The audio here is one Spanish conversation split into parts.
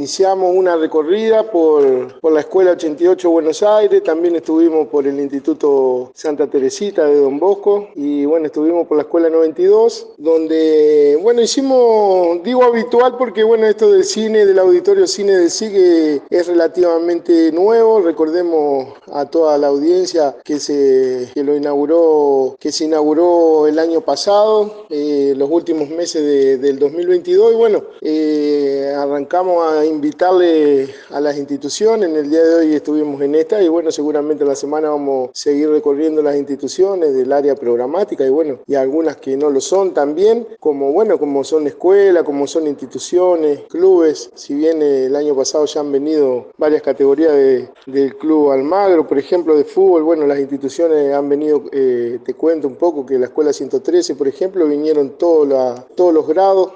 iniciamos una recorrida por la Escuela 88 Buenos Aires, también estuvimos por el Instituto Santa Teresita de Don Bosco y bueno, estuvimos por la Escuela 92, donde, bueno, hicimos, digo habitual porque bueno, esto del cine, del auditorio cine del SIG es relativamente nuevo. Recordemos a toda la audiencia que se inauguró el año pasado, los últimos meses del 2022 y bueno, arrancamos a invitarle a las instituciones. En el día de hoy estuvimos en esta y bueno, seguramente la semana vamos a seguir recorriendo las instituciones del área programática y bueno, y algunas que no lo son también, como son escuelas, como son instituciones, clubes. Si bien el año pasado ya han venido varias categorías del Club Almagro, por ejemplo, de fútbol, bueno, las instituciones han venido, te cuento un poco que la Escuela 113, por ejemplo, vinieron todos los grados,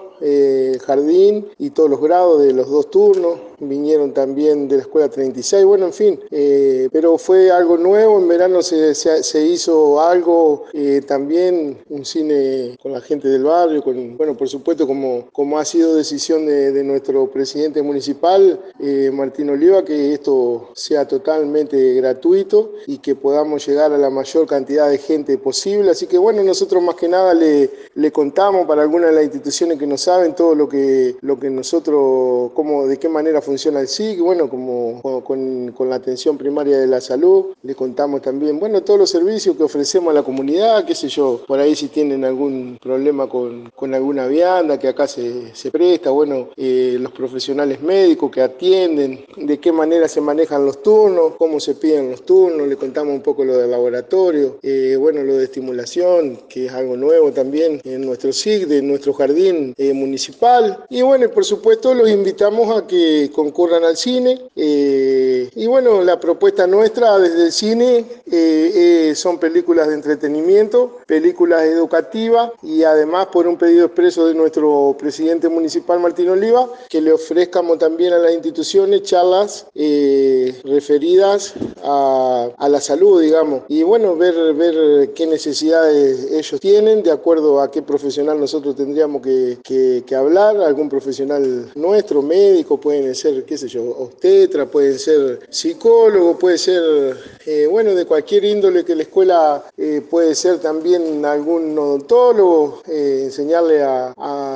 jardín y todos los grados de los 2 turnos, vinieron también de la Escuela 36, bueno, en fin, pero fue algo nuevo. En verano se hizo algo, también un cine con la gente del barrio, bueno, por supuesto, como ha sido decisión de nuestro presidente municipal, Martín Oliva, que esto sea totalmente gratuito y que podamos llegar a la mayor cantidad de gente posible. Así que bueno, nosotros más que nada le contamos para algunas de las instituciones que no saben todo lo que nosotros, de qué manera funciona el SIG, bueno, como con la atención primaria de la salud, le contamos también, bueno, todos los servicios que ofrecemos a la comunidad, qué sé yo, por ahí si tienen algún problema con alguna vianda que acá se presta, bueno, los profesionales médicos que atienden, de qué manera se manejan los turnos, cómo se piden los turnos, le contamos un poco lo del laboratorio, bueno, lo de estimulación, que es algo nuevo también en nuestro SIG, de nuestro jardín municipal, y bueno, por supuesto los invitamos a que concurran al cine, y bueno, la propuesta nuestra desde el cine son películas de entretenimiento, películas educativas y además por un pedido expreso de nuestro presidente municipal Martín Oliva, que le ofrezcamos también a las instituciones charlas referidas a la salud, digamos, y bueno, ver qué necesidades ellos tienen, de acuerdo a qué profesional nosotros tendríamos que hablar, algún profesional nuestro, médico, pueden ser, qué sé yo, obstetra, pueden ser psicólogo, puede ser, bueno, de cualquier índole que la escuela, puede ser también algún odontólogo, enseñarle a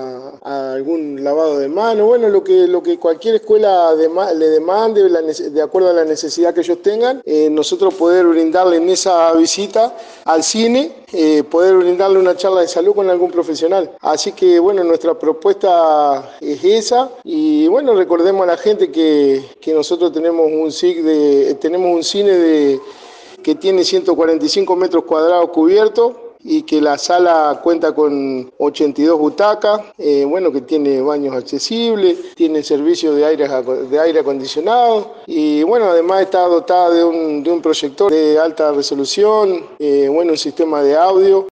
algún lavado de mano, bueno, lo que cualquier escuela le demande, de acuerdo a la necesidad que ellos tengan, nosotros poder brindarle en esa visita al cine, poder brindarle una charla de salud con algún profesional. Así que bueno, nuestra propuesta es esa y bueno, recordemos a la gente que nosotros tenemos un cine que tiene 145 metros cuadrados cubiertos y que la sala cuenta con 82 butacas, bueno, que tiene baños accesibles, tiene servicio de aire acondicionado y bueno, además está dotada de un proyector de alta resolución, bueno, un sistema de audio.